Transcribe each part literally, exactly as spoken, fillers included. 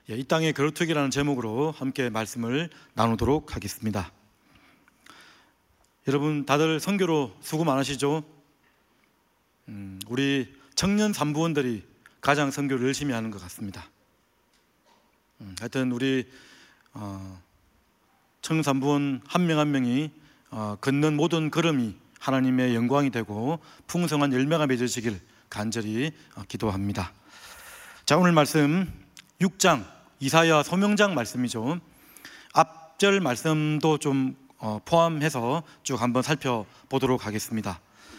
예, 이 땅의 거루투기라는 제목으로 함께 말씀을 나누도록 하겠습니다. 여러분 다들 선교로 수고 많으시죠? 음, 우리 청년 산부원들이 가장 선교를 열심히 하는 것 같습니다. 음, 하여튼 우리 어, 청년 산부원 한 명 한 명이 어, 걷는 모든 걸음이 하나님의 영광이 되고 풍성한 열매가 맺어지길 간절히 어, 기도합니다. 자, 오늘 말씀 육 장 이사야 소명장 말씀이죠. 앞절 말씀도 좀 어, 포함해서 쭉 한번 살펴보도록 하겠습니다.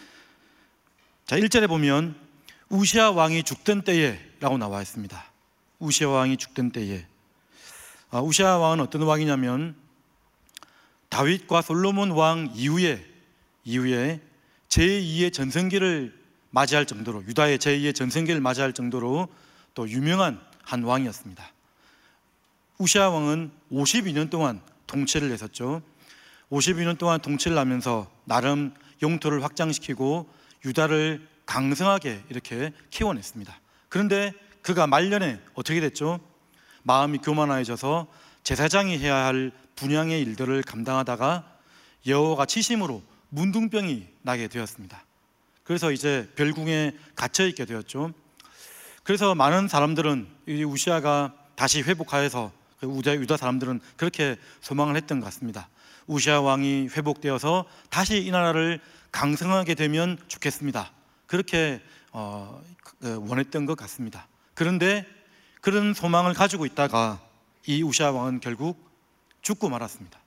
자, 일 절에 보면 우시아 왕이 죽던 때에 라고 나와 있습니다. 우시아 왕이 죽던 때에. 아, 우시아 왕은 어떤 왕이냐면 다윗과 솔로몬 왕 이후에 이후에 제이의 전성기를 맞이할 정도로, 유다의 제이의 전성기를 맞이할 정도로 또 유명한 한 왕이었습니다. 우시아 왕은 오십이 년 동안 통치를 했었죠. 오십이 년 동안 통치를 하면서 나름 영토를 확장시키고 유다를 강성하게 이렇게 키워냈습니다. 그런데 그가 말년에 어떻게 됐죠? 마음이 교만해져서 제사장이 해야 할 분향의 일들을 감당하다가 여호와가 치심으로 문둥병이 나게 되었습니다. 그래서 이제 별궁에 갇혀 있게 되었죠. 그래서 많은 사람들은 이 우시아가 다시 회복하여서 유다 사람들은 그렇게 소망을 했던 것 같습니다. 우시아 왕이 회복되어서 다시 이 나라를 강성하게 되면 좋겠습니다. 그렇게 어, 원했던 것 같습니다. 그런데 그런 소망을 가지고 있다가 이 우시아 왕은 결국 죽고 말았습니다.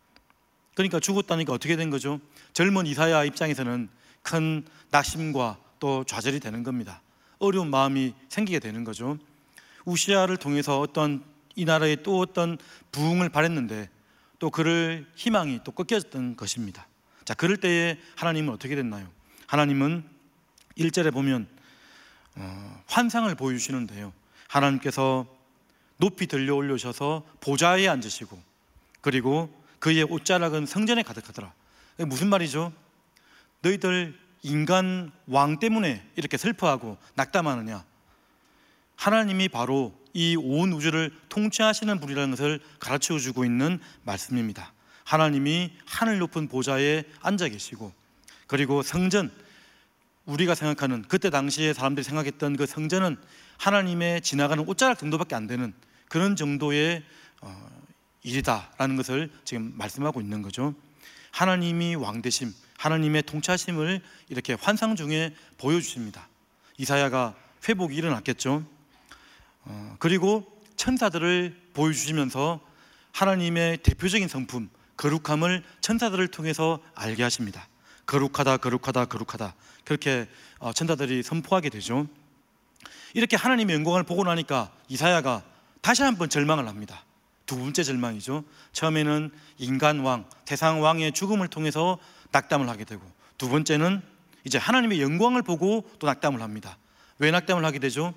그러니까 죽었다니까 어떻게 된 거죠? 젊은 이사야 입장에서는 큰 낙심과 또 좌절이 되는 겁니다. 어려운 마음이 생기게 되는 거죠. 우시아를 통해서 어떤 이 나라에 또 어떤 부흥을 바랬는데 또 그를 희망이 또 꺾여졌던 것입니다. 자, 그럴 때에 하나님은 어떻게 됐나요? 하나님은 일 절에 보면 어, 환상을 보여주시는데요, 하나님께서 높이 들려 올려셔서 보좌에 앉으시고 그리고 그의 옷자락은 성전에 가득하더라. 무슨 말이죠? 너희들 인간 왕 때문에 이렇게 슬퍼하고 낙담하느냐? 하나님이 바로 이 온 우주를 통치하시는 분이라는 것을 가르쳐 주고 있는 말씀입니다. 하나님이 하늘 높은 보좌에 앉아 계시고 그리고 성전, 우리가 생각하는 그때 당시에 사람들이 생각했던 그 성전은 하나님의 지나가는 옷자락 정도밖에 안 되는 그런 정도의 어, 일이다라는 것을 지금 말씀하고 있는 거죠. 하나님이 왕되심, 하나님의 통치하심을 이렇게 환상 중에 보여주십니다. 이사야가 회복이 일어났겠죠. 어, 그리고 천사들을 보여주시면서 하나님의 대표적인 성품, 거룩함을 천사들을 통해서 알게 하십니다. 거룩하다, 거룩하다, 거룩하다, 그렇게 어, 천사들이 선포하게 되죠. 이렇게 하나님의 영광을 보고 나니까 이사야가 다시 한번 절망을 합니다. 두 번째 절망이죠. 처음에는 인간 왕, 세상 왕의 죽음을 통해서 낙담을 하게 되고, 두 번째는 이제 하나님의 영광을 보고 또 낙담을 합니다. 왜 낙담을 하게 되죠?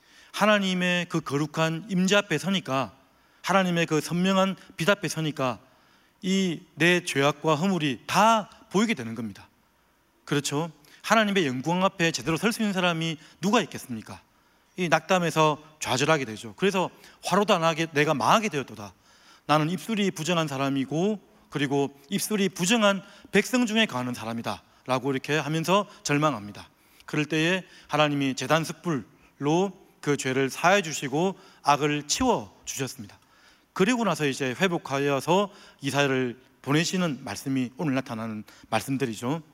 하나님의 그 거룩한 임재 앞에 서니까, 하나님의 그 선명한 빛 앞에 서니까 이 내 죄악과 허물이 다 보이게 되는 겁니다. 그렇죠? 하나님의 영광 앞에 제대로 설 수 있는 사람이 누가 있겠습니까? 이 낙담에서 좌절하게 되죠. 그래서 화로도 안 하게 내가 망하게 되었도다. 나는 입술이 부정한 사람이고 그리고 입술이 부정한 백성 중에 가는 사람이다 라고 이렇게 하면서 절망합니다. 그럴 때에 하나님이 제단 숯불로 그 죄를 사해 주시고 악을 치워 주셨습니다. 그리고 나서 이제 회복하여서 이사야를 보내시는 말씀이 오늘 나타나는 말씀들이죠.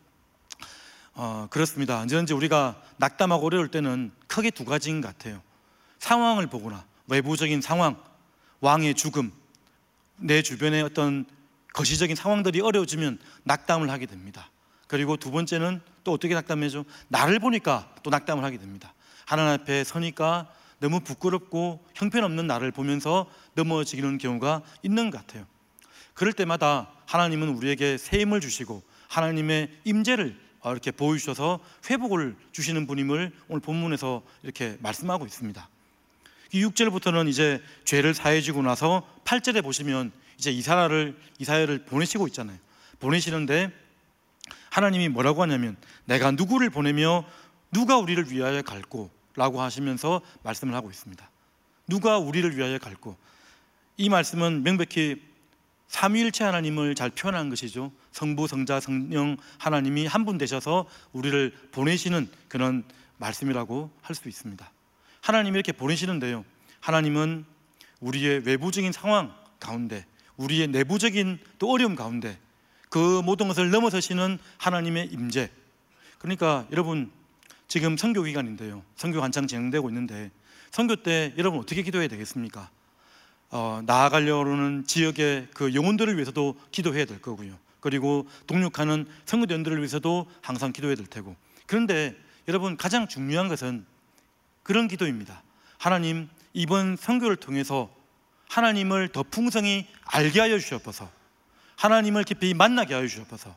어, 그렇습니다. 언제든지 우리가 낙담하고 어려울 때는 크게 두 가지인 것 같아요. 상황을 보거나, 외부적인 상황, 왕의 죽음, 내 주변의 어떤 거시적인 상황들이 어려워지면 낙담을 하게 됩니다. 그리고 두 번째는 또 어떻게 낙담해죠? 나를 보니까 또 낙담을 하게 됩니다. 하나님 앞에 서니까 너무 부끄럽고 형편없는 나를 보면서 넘어지는 경우가 있는 것 같아요. 그럴 때마다 하나님은 우리에게 새 힘을 주시고 하나님의 임재를 이렇게 보여주셔서 회복을 주시는 분임을 오늘 본문에서 이렇게 말씀하고 있습니다. 육 절부터는 이제 죄를 사해지고 나서 팔 절에 보시면 이제 이사야를 이사야를 보내시고 있잖아요. 보내시는데 하나님이 뭐라고 하냐면 내가 누구를 보내며 누가 우리를 위하여 갈고 라고 하시면서 말씀을 하고 있습니다. 누가 우리를 위하여 갈고, 이 말씀은 명백히 삼위일체 하나님을 잘 표현한 것이죠. 성부, 성자, 성령 하나님이 한 분 되셔서 우리를 보내시는 그런 말씀이라고 할 수 있습니다. 하나님이 이렇게 보내시는데요, 하나님은 우리의 외부적인 상황 가운데, 우리의 내부적인 또 어려움 가운데 그 모든 것을 넘어서시는 하나님의 임재. 그러니까 여러분, 지금 선교 기간인데요, 선교 한창 진행되고 있는데 선교 때 여러분 어떻게 기도해야 되겠습니까? 어, 나아가려는 지역의 그 영혼들을 위해서도 기도해야 될 거고요, 그리고 동역하는 선교대원들을 위해서도 항상 기도해야 될 테고. 그런데 여러분, 가장 중요한 것은 그런 기도입니다. 하나님, 이번 선교를 통해서 하나님을 더 풍성히 알게 하여 주시옵소서, 하나님을 깊이 만나게 하여 주시옵소서.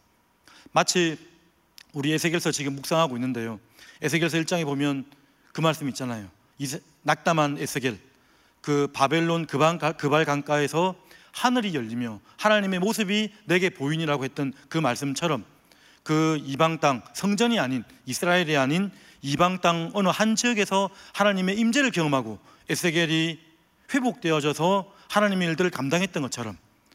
마치 우리 에스겔서 지금 묵상하고 있는데요, 에스겔서 일 장에 보면 그 말씀 있잖아요. 낙담한 에스겔, 그 바벨론 그발 강가에서 하늘이 열리며 하나님의 모습이 내게 보이니라고 했던 그 말씀처럼 그 이방 땅, 성전이 아닌, 이스라엘이 아닌 이방 땅 어느 한 지역에서 하나님의 임재를 경험하고 에스겔이 회복되어져서 하나님의 일들을 감당했던 것처럼,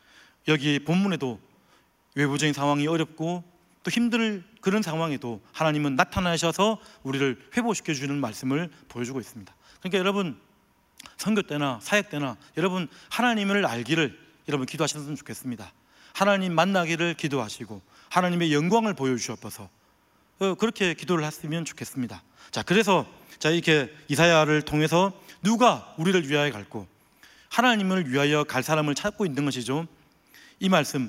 여기 본문에도 외부적인 상황이 어렵고 또 힘들 그런 상황에도 하나님은 나타나셔서 우리를 회복시켜 주는 말씀을 보여주고 있습니다. 그러니까 여러분, 선교 때나 사역 때나 여러분 하나님을 알기를 여러분 기도하셨으면 좋겠습니다. 하나님 만나기를 기도하시고 하나님의 영광을 보여주시옵소서, 그렇게 기도를 했으면 좋겠습니다. 자, 그래서 자 이렇게 이사야를 통해서 누가 우리를 위하여 갈고 하나님을 위하여 갈 사람을 찾고 있는 것이죠. 이 말씀,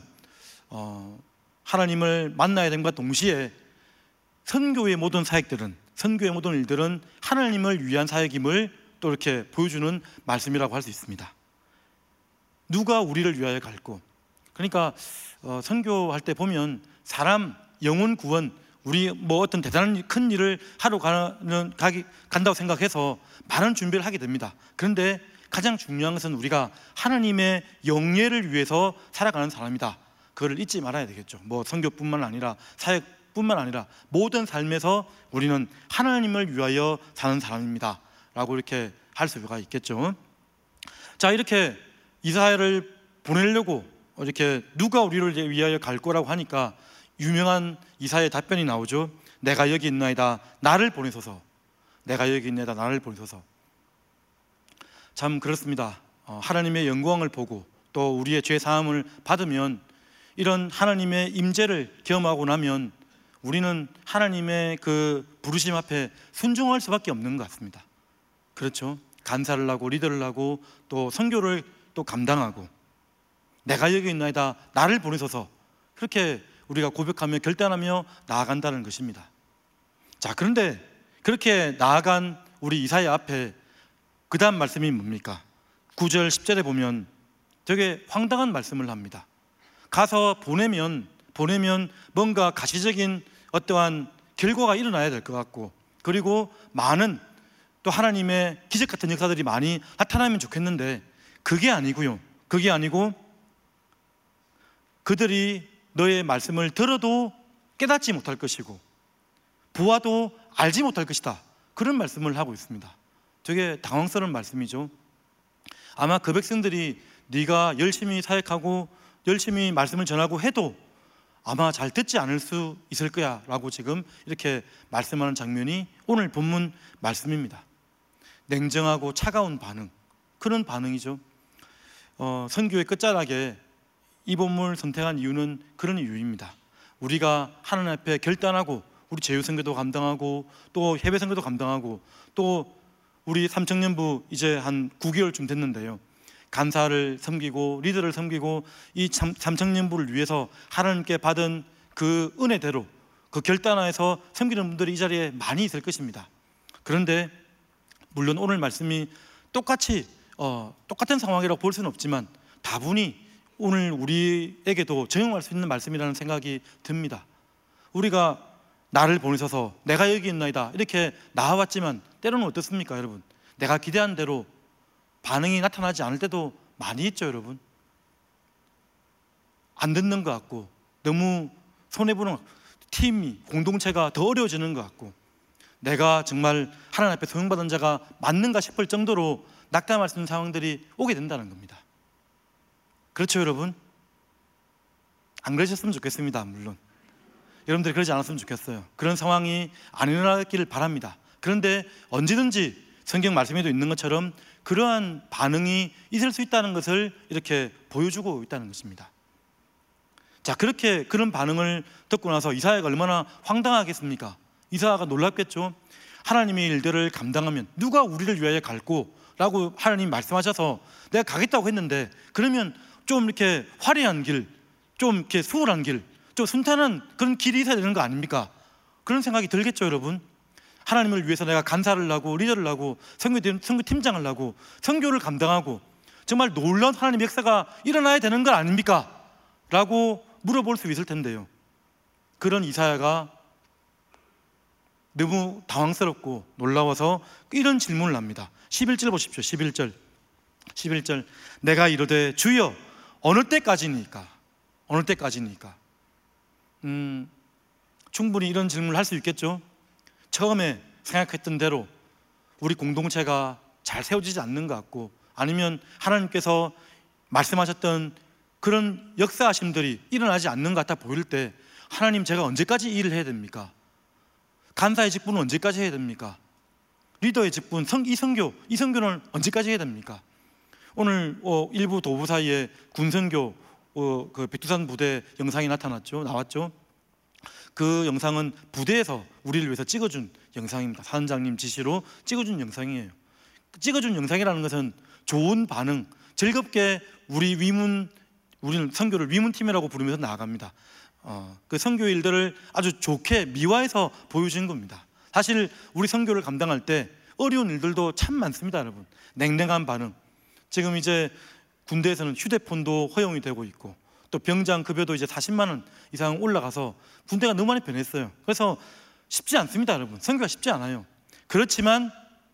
어, 하나님을 만나야 됨과 동시에 선교의 모든 사역들은, 선교의 모든 일들은 하나님을 위한 사역임을 또 이렇게 보여주는 말씀이라고 할 수 있습니다. 누가 우리를 위하여 갈고, 그러니까 어, 선교할 때 보면 사람 영혼 구원, 우리 뭐 어떤 대단한 큰 일을 하러 가는, 가기, 간다고 생각해서 많은 준비를 하게 됩니다. 그런데 가장 중요한 것은 우리가 하나님의 영예를 위해서 살아가는 사람이다, 그걸 잊지 말아야 되겠죠. 뭐 선교뿐만 아니라 사역뿐만 아니라 모든 삶에서 우리는 하나님을 위하여 사는 사람입니다 라고 이렇게 할 수가 있겠죠. 자, 이렇게 이사야를 보내려고 이렇게 누가 우리를 위하여 갈 거라고 하니까 유명한 이사야의 답변이 나오죠. 내가 여기 있나이다, 나를 보내소서. 내가 여기 있나이다, 나를 보내소서. 참 그렇습니다. 어, 하나님의 영광을 보고 또 우리의 죄 사함을 받으면, 이런 하나님의 임재를 경험하고 나면 우리는 하나님의 그 부르심 앞에 순종할 수밖에 없는 것 같습니다. 그렇죠. 간사를 하고 리더를 하고 또 선교를 또 감당하고, 내가 여기 있나이다, 나를 보내소서, 그렇게 우리가 고백하며 결단하며 나아간다는 것입니다. 자, 그런데 그렇게 나아간 우리 이사야 앞에 그 다음 말씀이 뭡니까? 구 절 십 절에 보면 되게 황당한 말씀을 합니다. 가서 보내면 보내면 뭔가 가시적인 어떠한 결과가 일어나야 될 것 같고, 그리고 많은 또 하나님의 기적 같은 역사들이 많이 나타나면 좋겠는데 그게 아니고요. 그게 아니고 그들이 너의 말씀을 들어도 깨닫지 못할 것이고 보아도 알지 못할 것이다, 그런 말씀을 하고 있습니다. 되게 당황스러운 말씀이죠. 아마 그 백성들이 네가 열심히 사역하고 열심히 말씀을 전하고 해도 아마 잘 듣지 않을 수 있을 거야 라고 지금 이렇게 말씀하는 장면이 오늘 본문 말씀입니다. 냉정하고 차가운 반응, 그런 반응이죠. 어, 선교의 끝자락에 이 본문을 선택한 이유는 그런 이유입니다. 우리가 하나님 앞에 결단하고 우리 제휴선교도 감당하고 또 해외선교도 감당하고 또 우리 삼청년부 이제 한 구 개월쯤 됐는데요, 간사를 섬기고 리더를 섬기고 이 삼청년부를 위해서 하나님께 받은 그 은혜대로 그 결단하에서 섬기는 분들이 이 자리에 많이 있을 것입니다. 그런데 물론 오늘 말씀이 똑같이 어, 똑같은 상황이라고 볼 수는 없지만 다분히 오늘 우리에게도 적용할 수 있는 말씀이라는 생각이 듭니다. 우리가 나를 보내셔서 내가 여기 있나이다 이렇게 나와왔지만 때로는 어떻습니까 여러분? 내가 기대한 대로 반응이 나타나지 않을 때도 많이 있죠 여러분. 안 듣는 것 같고 너무 손해보는 팀이 공동체가 더 어려워지는 것 같고 내가 정말 하나님 앞에 소용받은 자가 맞는가 싶을 정도로 낙담할 수 있는 상황들이 오게 된다는 겁니다. 그렇죠, 여러분? 안 그러셨으면 좋겠습니다. 물론 여러분들이 그러지 않았으면 좋겠어요. 그런 상황이 안 일어나기를 바랍니다. 그런데 언제든지 성경 말씀에도 있는 것처럼 그러한 반응이 있을 수 있다는 것을 이렇게 보여주고 있다는 것입니다. 자, 그렇게 그런 반응을 듣고 나서 이사야가 얼마나 황당하겠습니까? 이사야가 놀랍겠죠. 하나님의 일들을 감당하면 누가 우리를 위하여 갈고? 라고 하나님이 말씀하셔서 내가 가겠다고 했는데, 그러면 좀 이렇게 화려한 길, 좀 이렇게 수월한 길, 좀 순탄한 그런 길이 있어야 되는 거 아닙니까? 그런 생각이 들겠죠, 여러분? 하나님을 위해서 내가 간사를 하고 리더를 하고 선교, 선교팀장을 하고 선교를 감당하고 정말 놀라운 하나님의 역사가 일어나야 되는 건 아닙니까? 라고 물어볼 수 있을 텐데요, 그런 이사야가 너무 당황스럽고 놀라워서 이런 질문을 합니다. 십일 절 보십시오. 십일 절 십일 절 내가 이르되 주여 어느 때까지니까? 어느 때까지니까? 음, 충분히 이런 질문을 할 수 있겠죠. 처음에 생각했던 대로 우리 공동체가 잘 세워지지 않는 것 같고, 아니면 하나님께서 말씀하셨던 그런 역사하심들이 일어나지 않는 것 같아 보일 때, 하나님, 제가 언제까지 일을 해야 됩니까? 간사의 직분은 언제까지 해야 됩니까? 리더의 직분, 성, 이 선교, 이 선교는 언제까지 해야 됩니까? 오늘 어, 일부 도부 사이에 군선교 어, 그 백두산 부대 영상이 나타났죠, 나왔죠. 그 영상은 부대에서 우리를 위해서 찍어준 영상입니다. 사원장님 지시로 찍어준 영상이에요. 찍어준 영상이라는 것은 좋은 반응, 즐겁게 우리 위문, 우리는 선교를 위문팀이라고 부르면서 나아갑니다. 어, 그 선교 일들을 아주 좋게 미화해서 보여주는 겁니다. 사실 우리 선교를 감당할 때 어려운 일들도 참 많습니다, 여러분. 냉랭한 반응. 지금 이제 군대에서는 휴대폰도 허용이 되고 있고, 또 병장 급여도 이제 사십만 원 이상 올라가서 군대가 너무 많이 변했어요. 그래서 쉽지 않습니다, 여러분. 선교가 쉽지 않아요. 그렇지만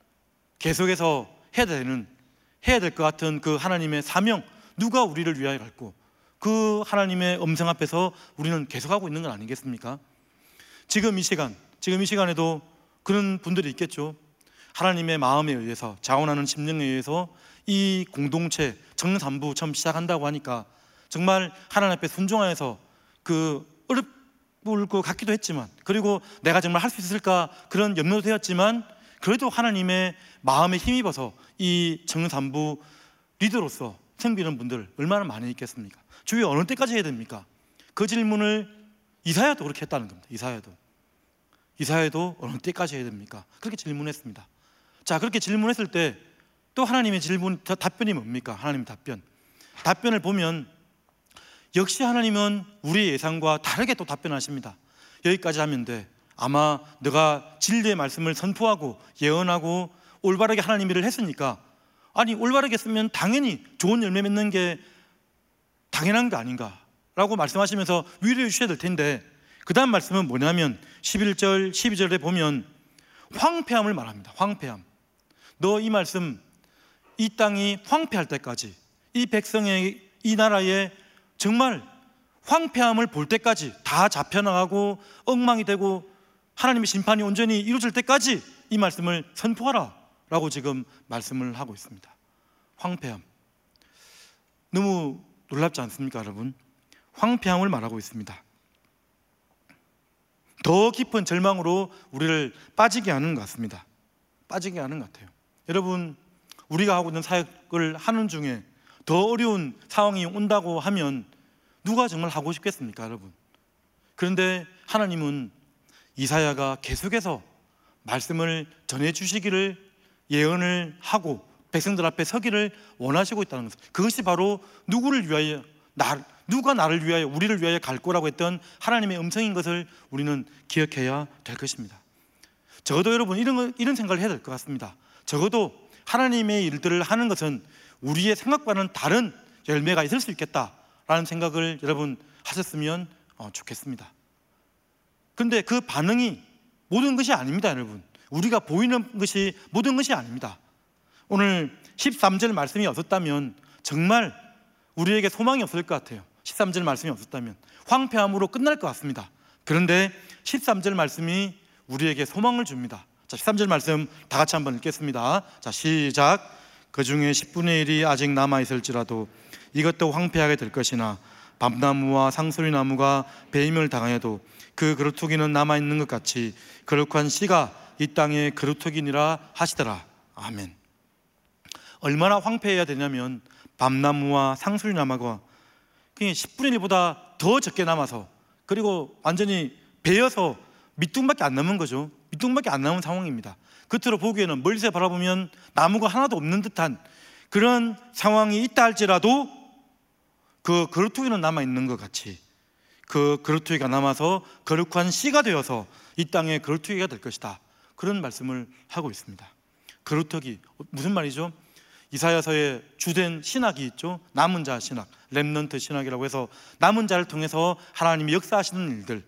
계속해서 해야 되는, 해야 될 것 같은 그 하나님의 사명, 누가 우리를 위하여 갈고, 그 하나님의 음성 앞에서 우리는 계속하고 있는 건 아니겠습니까? 지금 이 시간, 지금 이 시간에도 그런 분들이 있겠죠. 하나님의 마음에 의해서, 자원하는 심령에 의해서 이 공동체 정삼부 처음 시작한다고 하니까 정말 하나님 앞에 순종하여서 그 어렵을 것 같기도 했지만, 그리고 내가 정말 할 수 있을까 그런 염려도 되었지만, 그래도 하나님의 마음에 힘입어서 이 정삼부 리더로서 섬기는 분들 얼마나 많이 있겠습니까? 주여 어느 때까지 해야 됩니까? 그 질문을 이사야도 그렇게 했다는 겁니다. 이사야도 이사야도 어느 때까지 해야 됩니까? 그렇게 질문했습니다. 자, 그렇게 질문했을 때 또 하나님의 질문, 답변이 뭡니까? 하나님의 답변 답변을 보면 역시 하나님은 우리의 예상과 다르게 또 답변하십니다. 여기까지 하면 돼. 아마 너가 진리의 말씀을 선포하고 예언하고 올바르게 하나님 일을 했으니까, 아니 올바르게 했으면 당연히 좋은 열매 맺는 게 당연한 거 아닌가 라고 말씀하시면서 위로해 주셔야 될 텐데, 그 다음 말씀은 뭐냐면 십일 절 십이 절에 보면 황폐함을 말합니다. 황폐함. 너 이 말씀, 이 땅이 황폐할 때까지, 이 백성의, 이 나라의 정말 황폐함을 볼 때까지, 다 잡혀나가고 엉망이 되고 하나님의 심판이 온전히 이루어질 때까지 이 말씀을 선포하라 라고 지금 말씀을 하고 있습니다. 황폐함, 너무 놀랍지 않습니까, 여러분? 황폐함을 말하고 있습니다. 더 깊은 절망으로 우리를 빠지게 하는 것 같습니다. 빠지게 하는 것 같아요. 여러분, 우리가 하고 있는 사역을 하는 중에 더 어려운 상황이 온다고 하면 누가 정말 하고 싶겠습니까, 여러분? 그런데 하나님은 이사야가 계속해서 말씀을 전해주시기를 예언을 하고 백성들 앞에 서기를 원하시고 있다는 것, 그것이 바로 누구를 위하여, 나, 누가 나를 위하여, 우리를 위하여 갈 거라고 했던 하나님의 음성인 것을 우리는 기억해야 될 것입니다. 적어도 여러분 이런, 이런 생각을 해야 될 것 같습니다. 적어도 하나님의 일들을 하는 것은 우리의 생각과는 다른 열매가 있을 수 있겠다라는 생각을 여러분 하셨으면 좋겠습니다. 그런데 그 반응이 모든 것이 아닙니다, 여러분. 우리가 보이는 것이 모든 것이 아닙니다. 오늘 십삼 절 말씀이 없었다면 정말 우리에게 소망이 없을 것 같아요. 십삼 절 말씀이 없었다면 황폐함으로 끝날 것 같습니다. 그런데 십삼 절 말씀이 우리에게 소망을 줍니다. 자, 십삼 절 말씀 다 같이 한번 읽겠습니다. 자, 시작. 그 중에 십분의 일이 아직 남아있을지라도 이것도 황폐하게 될 것이나 밤나무와 상수리나무가 배임을 당하여도 그 그루터기는 남아있는 것 같이 거룩한 씨가 이 땅에 그루터기니라 하시더라. 아멘. 얼마나 황폐해야 되냐면 밤나무와 상수리나무가 그냥 십분의 일보다 더 적게 남아서, 그리고 완전히 베어서 밑둥밖에 안 남은 거죠. 밑둥밖에 안 남은 상황입니다. 겉으로 보기에는 멀리서 바라보면 나무가 하나도 없는 듯한 그런 상황이 있다 할지라도 그 그루터기는 남아있는 것 같이 그 그루터기가 남아서 거룩한 씨가 되어서 이 땅에 그루터기가 될 것이다, 그런 말씀을 하고 있습니다. 그루터기, 무슨 말이죠? 이사야서에 주된 신학이 있죠. 남은 자 신학, 렘넌트 신학이라고 해서 남은 자를 통해서 하나님이 역사하시는 일들,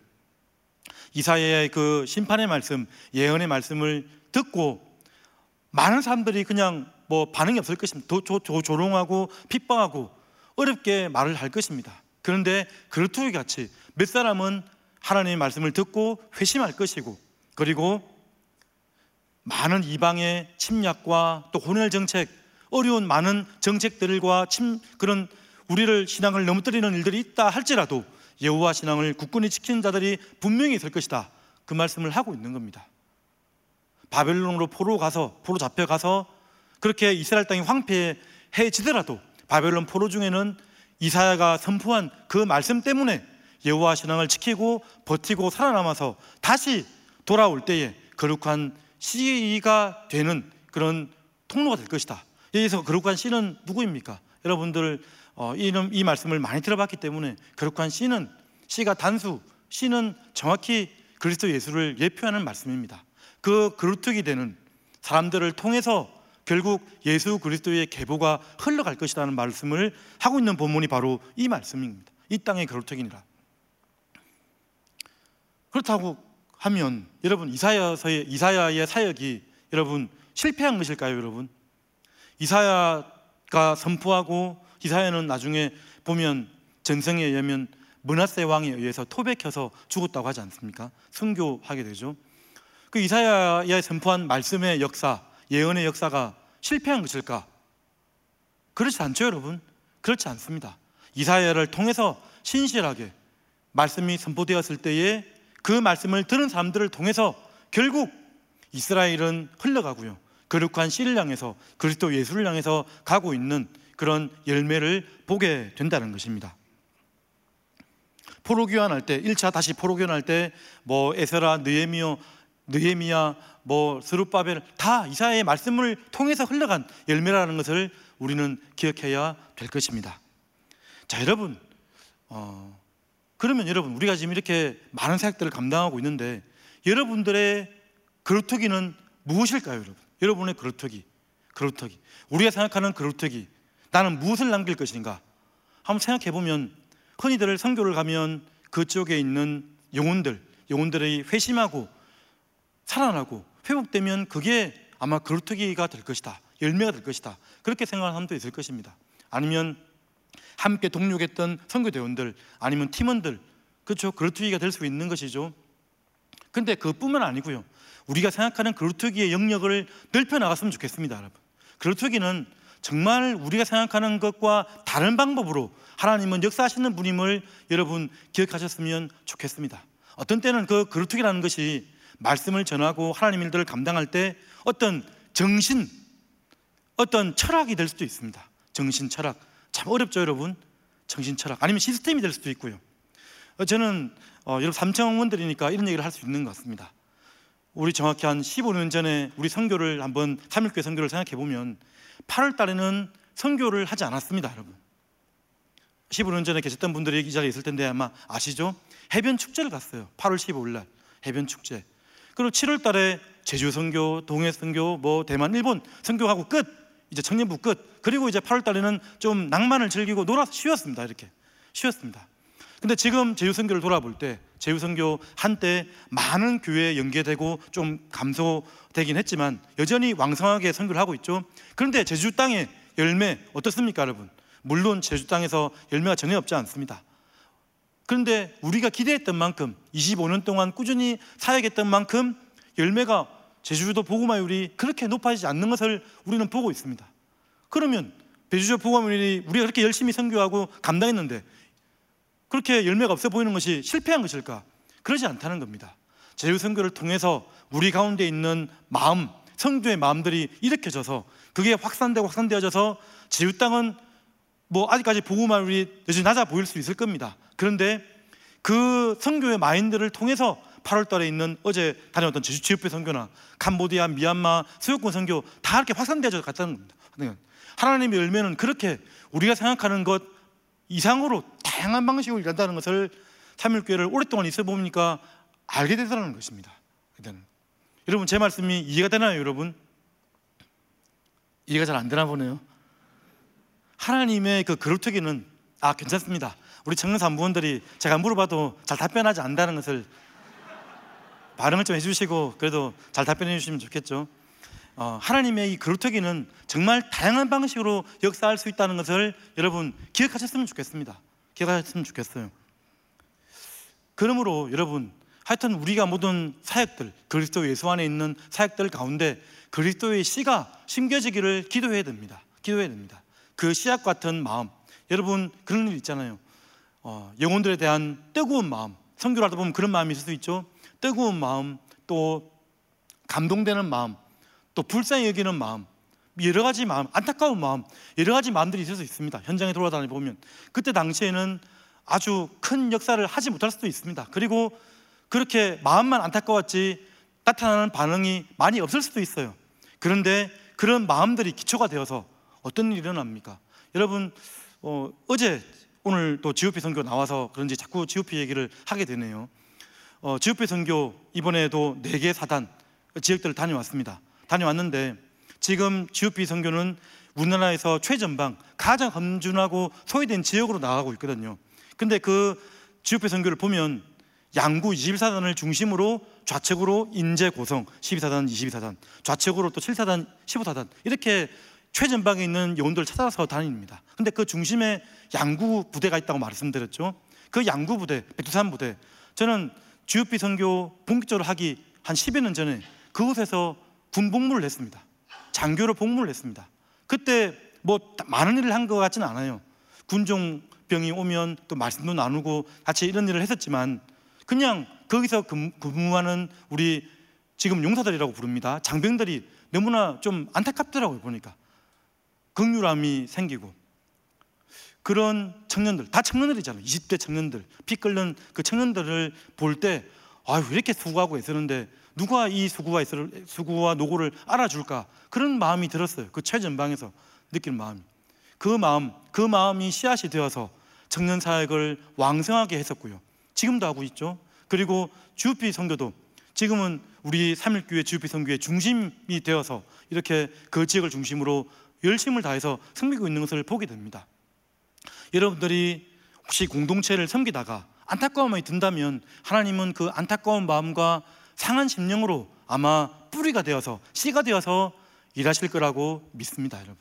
이사야의 그 심판의 말씀, 예언의 말씀을 듣고 많은 사람들이 그냥 뭐 반응이 없을 것입니다. 도, 조, 조, 조롱하고 핍박하고 어렵게 말을 할 것입니다. 그런데 그루터기 같이 몇 사람은 하나님의 말씀을 듣고 회심할 것이고, 그리고 많은 이방의 침략과 또 혼혈 정책, 어려운 많은 정책들과 침, 그런 우리를 신앙을 넘어뜨리는 일들이 있다 할지라도 여호와 신앙을 굳건히 지키는 자들이 분명히 있을 것이다, 그 말씀을 하고 있는 겁니다. 바벨론으로 포로 가서 포로 잡혀가서 그렇게 이스라엘 땅이 황폐해지더라도 바벨론 포로 중에는 이사야가 선포한 그 말씀 때문에 여호와 신앙을 지키고 버티고 살아남아서 다시 돌아올 때에 거룩한 씨가 되는 그런 통로가 될 것이다. 여기서 거룩한 씨는 누구입니까? 여러분들 어, 이, 이 말씀을 많이 들어봤기 때문에 거룩한 씨는, 씨가 단수, 씨는 정확히 그리스도 예수를 예표하는 말씀입니다. 그 그루터기 되는 사람들을 통해서 결국 예수 그리스도의 계보가 흘러갈 것이라는 말씀을 하고 있는 본문이 바로 이 말씀입니다. 이 땅의 그루터기니라. 그렇다고 하면 여러분, 이사야서의 이사야의 사역이 여러분 실패한 것일까요? 여러분, 이사야가 선포하고, 이사야는 나중에 보면 전성에 의하면 므낫세 왕에 의해서 토백혀서 죽었다고 하지 않습니까? 순교하게 되죠. 그 이사야의 선포한 말씀의 역사, 예언의 역사가 실패한 것일까? 그렇지 않죠, 여러분. 그렇지 않습니다. 이사야를 통해서 신실하게 말씀이 선포되었을 때에 그 말씀을 들은 사람들을 통해서 결국 이스라엘은 흘러가고요, 거룩한 씨를 향해서, 그리스도 예수를 향해서 가고 있는 그런 열매를 보게 된다는 것입니다. 포로 귀환할 때, 일 차 다시 포로 귀환할 때 뭐 에스라, 느헤미야, 느헤미야, 뭐 스룹바벨 다 이사야의 말씀을 통해서 흘러간 열매라는 것을 우리는 기억해야 될 것입니다. 자, 여러분, 어, 그러면 여러분, 우리가 지금 이렇게 많은 사역들을 감당하고 있는데 여러분들의 그루터기는 무엇일까요? 여러분, 여러분의 그루터기, 그루터기, 우리가 생각하는 그루터기, 나는 무엇을 남길 것인가? 한번 생각해 보면 흔히들 선교를 가면 그쪽에 있는 영혼들, 영혼들이 회심하고 살아나고 회복되면 그게 아마 그루터기가 될 것이다, 열매가 될 것이다, 그렇게 생각하는 사람도 있을 것입니다. 아니면 함께 동력했던 선교대원들, 아니면 팀원들, 그렇죠, 그루터기가 될 수 있는 것이죠. 그런데 그것뿐만 아니고요, 우리가 생각하는 그루터기의 영역을 넓혀 나갔으면 좋겠습니다. 여러분, 그루터기는 정말 우리가 생각하는 것과 다른 방법으로 하나님은 역사하시는 분임을 여러분 기억하셨으면 좋겠습니다. 어떤 때는 그 그루터기라는 것이 말씀을 전하고 하나님 일들을 감당할 때 어떤 정신, 어떤 철학이 될 수도 있습니다. 정신, 철학, 참 어렵죠, 여러분. 정신, 철학, 아니면 시스템이 될 수도 있고요. 저는 어, 여러분 삼청원들이니까 이런 얘기를 할 수 있는 것 같습니다. 우리 정확히 한 십오 년 전에 우리 선교를 한번, 삼일교회 선교를 생각해 보면 팔월 달에는 선교를 하지 않았습니다. 여러분, 십오 년 전에 계셨던 분들이 이 자리에 있을 텐데 아마 아시죠? 해변 축제를 갔어요. 팔월 십오일 날 해변 축제. 그리고 칠월 달에 제주 선교, 동해 선교, 뭐 대만, 일본 선교하고 끝. 이제 청년부 끝. 그리고 이제 팔월 달에는 좀 낭만을 즐기고 놀아서 쉬었습니다. 이렇게 쉬었습니다. 근데 지금 제주 선교를 돌아볼 때, 제주 선교 한때 많은 교회에 연계되고 좀 감소되긴 했지만 여전히 왕성하게 선교를 하고 있죠. 그런데 제주 땅의 열매 어떻습니까, 여러분? 물론 제주 땅에서 열매가 전혀 없지 않습니다. 그런데 우리가 기대했던 만큼, 이십오 년 동안 꾸준히 사역했던 만큼 열매가, 제주도 복음화율이 그렇게 높아지지 않는 것을 우리는 보고 있습니다. 그러면 배주조 복음인이 우리가 그렇게 열심히 선교하고 감당했는데 그렇게 열매가 없어 보이는 것이 실패한 것일까? 그러지 않다는 겁니다. 제휴 선교를 통해서 우리 가운데 있는 마음, 성도의 마음들이 일으켜져서 그게 확산되고 확산되어져서 제휴 땅은 뭐 아직까지 복음화율이 여전히 낮아 보일 수 있을 겁니다. 그런데 그 선교의 마인드를 통해서 팔월 달에 있는 어제 다녀왔던 제주 지역배 선교나 캄보디아, 미얀마, 수요권 선교 다 이렇게 확산되어져 갔다는 겁니다. 하나님의 열매는 그렇게 우리가 생각하는 것 이상으로 다양한 방식으로 일한다는 것을 삼일교회를 오랫동안 있어 보니까 알게 되더라는 것입니다. 여러분, 제 말씀이 이해가 되나요? 여러분, 이해가 잘 안 되나 보네요. 하나님의 그 그루터기는 아 괜찮습니다. 우리 청년 산부원들이 제가 물어봐도 잘 답변하지 않는다는 것을 반응을 좀 해주시고 그래도 잘 답변해 주시면 좋겠죠. 어, 하나님의 이 그루터기는 정말 다양한 방식으로 역사할 수 있다는 것을 여러분 기억하셨으면 좋겠습니다. 기억하셨으면 좋겠어요. 그러므로 여러분, 하여튼 우리가 모든 사역들, 그리스도 예수 안에 있는 사역들 가운데 그리스도의 씨가 심겨지기를 기도해야 됩니다. 기도해야 됩니다. 그 씨앗 같은 마음, 여러분 그런 일 있잖아요. 어, 영혼들에 대한 뜨거운 마음, 선교를 하다 보면 그런 마음이 있을 수 있죠. 뜨거운 마음, 또 감동되는 마음, 또 불쌍히 여기는 마음, 여러 가지 마음, 안타까운 마음, 여러 가지 마음들이 있을 수 있습니다. 현장에 돌아다니 보면 그때 당시에는 아주 큰 역사를 하지 못할 수도 있습니다. 그리고 그렇게 마음만 안타까웠지 나타나는 반응이 많이 없을 수도 있어요. 그런데 그런 마음들이 기초가 되어서 어떤 일이 일어납니까? 여러분, 어, 어제 오늘 또 지오피 선교 나와서 그런지 자꾸 지오피 얘기를 하게 되네요. 어, 지오피 선교 이번에도 네 개 사단 지역들을 다녀왔습니다. 다녀왔는데 지금 지오피 선교는 우리나라에서 최전방 가장 험준하고 소외된 지역으로 나가고 있거든요. 근데 그 지오피 선교를 보면 양구 이십일 사단을 중심으로 좌측으로 인제 고성 십이 사단, 이십이 사단, 좌측으로 또 칠 사단, 십오 사단 이렇게 최전방에 있는 영혼들을 찾아서 다닙니다. 근데 그 중심에 양구 부대가 있다고 말씀드렸죠. 그 양구 부대, 백두산 부대, 저는 지오피 선교 본격적으로 하기 한 십여 년 전에 그곳에서 군 복무를 했습니다. 장교로 복무를 했습니다. 그때 뭐 많은 일을 한 것 같지는 않아요. 군종병이 오면 또 말씀도 나누고 같이 이런 일을 했었지만 그냥 거기서 근무하는 우리 지금 용사들이라고 부릅니다. 장병들이 너무나 좀 안타깝더라고요. 보니까 긍휼함이 생기고 그런 청년들, 다 청년들이잖아요. 이십 대 청년들, 피 끓는 그 청년들을 볼 때 아유 이렇게 수고하고 애쓰는데 누가 이 수고와 애쓰를, 수고와 노고를 알아줄까? 그런 마음이 들었어요. 그 최전방에서 느끼는 마음이. 그 마음, 그 마음이 씨앗이 되어서 청년 사역을 왕성하게 했었고요. 지금도 하고 있죠. 그리고 지오피 선교도 지금은 우리 삼일교회 지오피 선교의 중심이 되어서 이렇게 그 지역을 중심으로 열심을 다해서 섬기고 있는 것을 보게 됩니다. 여러분들이 혹시 공동체를 섬기다가 안타까움이 든다면 하나님은 그 안타까운 마음과 상한 심령으로 아마 뿌리가 되어서 씨가 되어서 일하실 거라고 믿습니다. 여러분,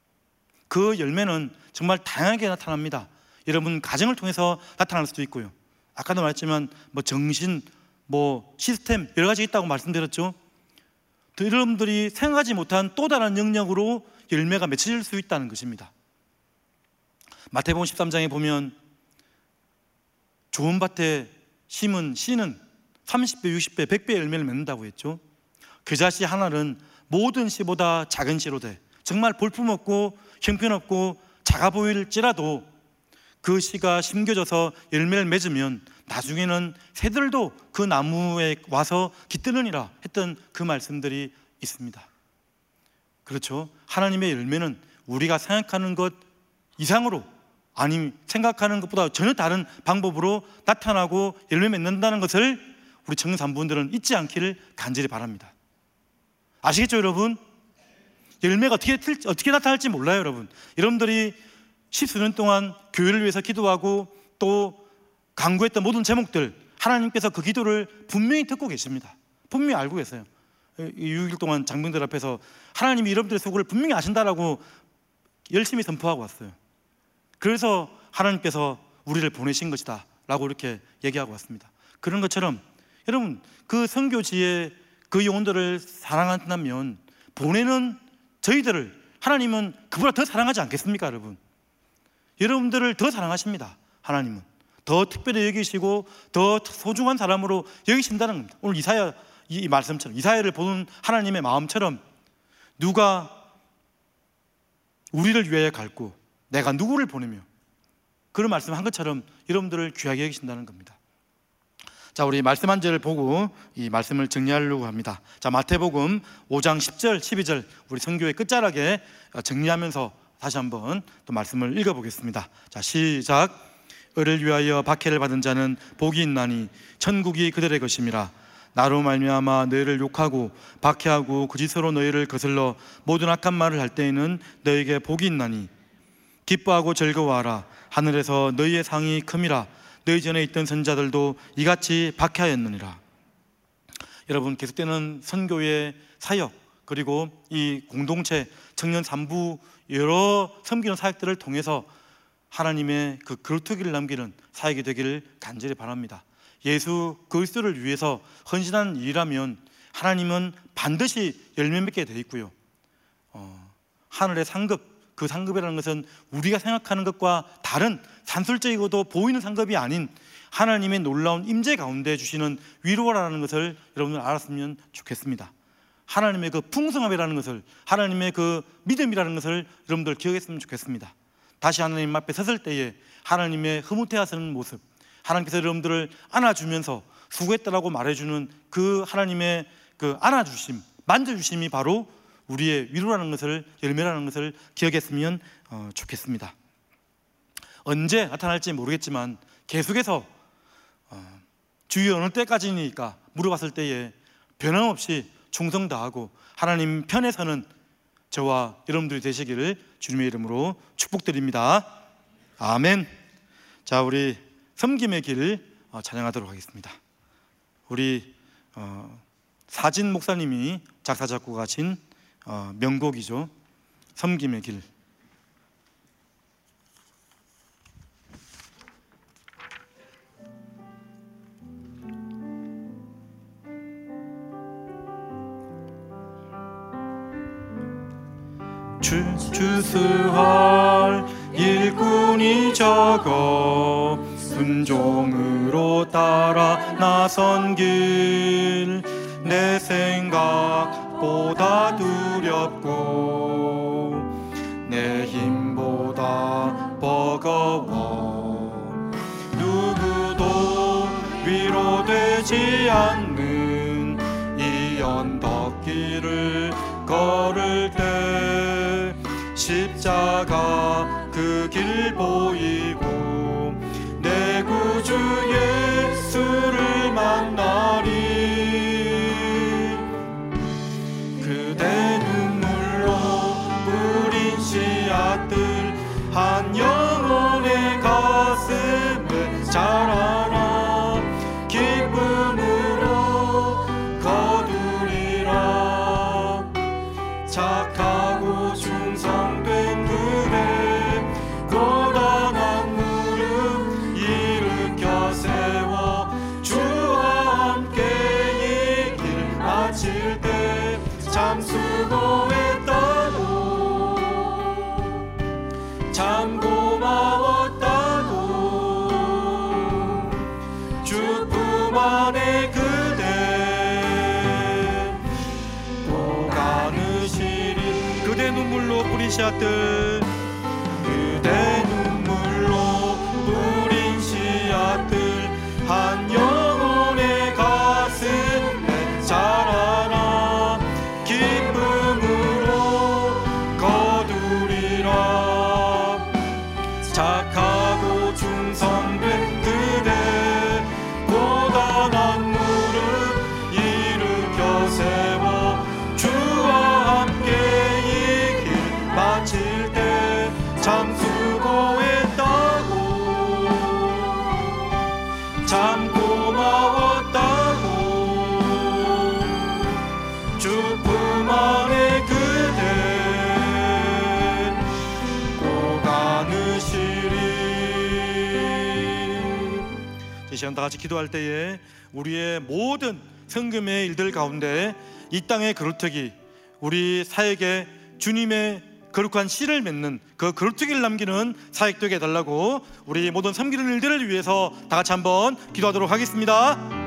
그 열매는 정말 다양하게 나타납니다. 여러분 가정을 통해서 나타날 수도 있고요. 아까도 말했지만 뭐 정신, 뭐 시스템 여러 가지 있다고 말씀드렸죠. 또 여러분들이 생각하지 못한 또 다른 영역으로 열매가 맺혀질 수 있다는 것입니다. 마태복음 십삼 장에 보면 좋은 밭에 심은 씨는 삼십 배, 육십 배, 백 배 열매를 맺는다고 했죠. 겨자씨 하나는 모든 씨보다 작은 씨로 돼 정말 볼품없고 형편없고 작아 보일지라도 그 씨가 심겨져서 열매를 맺으면 나중에는 새들도 그 나무에 와서 깃드느니라 했던 그 말씀들이 있습니다. 그렇죠. 하나님의 열매는 우리가 생각하는 것 이상으로, 아니 생각하는 것보다 전혀 다른 방법으로 나타나고 열매 맺는다는 것을 우리 청년 산부분들은 잊지 않기를 간절히 바랍니다. 아시겠죠 여러분? 열매가 어떻게, 어떻게 나타날지 몰라요 여러분. 여러분들이 십수년 동안 교회를 위해서 기도하고 또 강구했던 모든 제목들, 하나님께서 그 기도를 분명히 듣고 계십니다. 분명히 알고 계세요. 육 일 동안 장병들 앞에서 하나님이 여러분들의 수고를 분명히 아신다라고 열심히 선포하고 왔어요. 그래서 하나님께서 우리를 보내신 것이다 라고 이렇게 얘기하고 왔습니다. 그런 것처럼 여러분 그 선교지에 그 영혼들을 사랑한다면 보내는 저희들을 하나님은 그보다 더 사랑하지 않겠습니까, 여러분? 여러분들을 더 사랑하십니다. 하나님은 더 특별히 여기시고 더 소중한 사람으로 여기신다는 겁니다. 오늘 이사야 이 말씀처럼, 이사야를 보는 하나님의 마음처럼 누가 우리를 위하여 갈고 내가 누구를 보내며, 그런 말씀한 것처럼 여러분들을 귀하게 여기신다는 겁니다. 자, 우리 말씀 한 절을 보고 이 말씀을 정리하려고 합니다. 자, 마태복음 오 장 십 절 십이 절 우리 선교의 끝자락에 정리하면서 다시 한번 또 말씀을 읽어보겠습니다. 자, 시작. 을을 위하여 박해를 받은 자는 복이 있나니 천국이 그들의 것임이라. 나로 말미암아 너희를 욕하고 박해하고 거짓으로 너희를 거슬러 모든 악한 말을 할 때에는 너희에게 복이 있나니 기뻐하고 즐거워하라. 하늘에서 너희의 상이 큼이라. 너희 전에 있던 선자들도 이같이 박해하였느니라. 여러분, 계속되는 선교의 사역, 그리고 이 공동체 청년 삼부 여러 섬기는 사역들을 통해서 하나님의 그 그루터기를 남기는 사역이 되기를 간절히 바랍니다. 예수 그리스도를 위해서 헌신한 일이라면 하나님은 반드시 열매 맺게 되어 있고요, 어, 하늘의 상급, 그 상급이라는 것은 우리가 생각하는 것과 다른 산술적이고도 보이는 상급이 아닌 하나님의 놀라운 임재 가운데 주시는 위로라는 것을 여러분들 알았으면 좋겠습니다. 하나님의 그 풍성함이라는 것을, 하나님의 그 믿음이라는 것을 여러분들 기억했으면 좋겠습니다. 다시 하나님 앞에 섰을 때에 하나님의 흐뭇해하시는 모습, 하나님께서 여러분들을 안아주면서 수고했다라고 말해주는 그 하나님의 그 안아주심, 만져주심이 바로 우리의 위로라는 것을, 열매라는 것을 기억했으면 어, 좋겠습니다. 언제 나타날지 모르겠지만 계속해서 어, 주의 어느 때까지니까 물어봤을 때에 변함없이 충성 다하고 하나님 편에 서는 저와 여러분들이 되시기를 주님의 이름으로 축복드립니다. 아멘. 자, 우리 섬김의 길 어, 찬양하도록 하겠습니다. 우리 어, 사진 목사님이 작사 작곡하신 어, 명곡이죠. 섬김의 길. 주, 주수할 일꾼이 적어 순종으로 따라 나선 길, 내 생각보다 두렵고 내 힘보다 버거워 누구도 위로되지 않는 이 언덕길을 걸을 때 십자가 그 길 보이고 내 구주 예수를 만나리. 그대 눈물로 뿌린 씨앗들 한 영혼의 가슴에 자라나 기쁨으로 거두리라. 착하고 충성된 그대 고단한 무릎 일으켜 세워 주와 함께 이 길 마칠 때 참 수고했다고 참 고마웠다고 주품 안에 그대 또 가느시리. 그대 눈물로 뿌린 씨앗들 그대 눈물로 뿌린 씨앗들 한 영혼의 가슴에 자라나 기쁨으로 거두리라. 착하고 충성된 그대 고단한 무릎 일으켜 세워 주와 함께 이 길 마칠 때 참 수고했다고 참 고마웠다고 주품 안에 그대 꼭 안으시리. 이 시간 다 같이 기도할 때에 우리의 모든 성금의 일들 가운데 이 땅의 그루터기, 우리 사역에 주님의 거룩한 씨를 맺는 그 거룩기를 남기는 사역 되게 해달라고 우리 모든 섬기는 일들을 위해서 다 같이 한번 기도하도록 하겠습니다.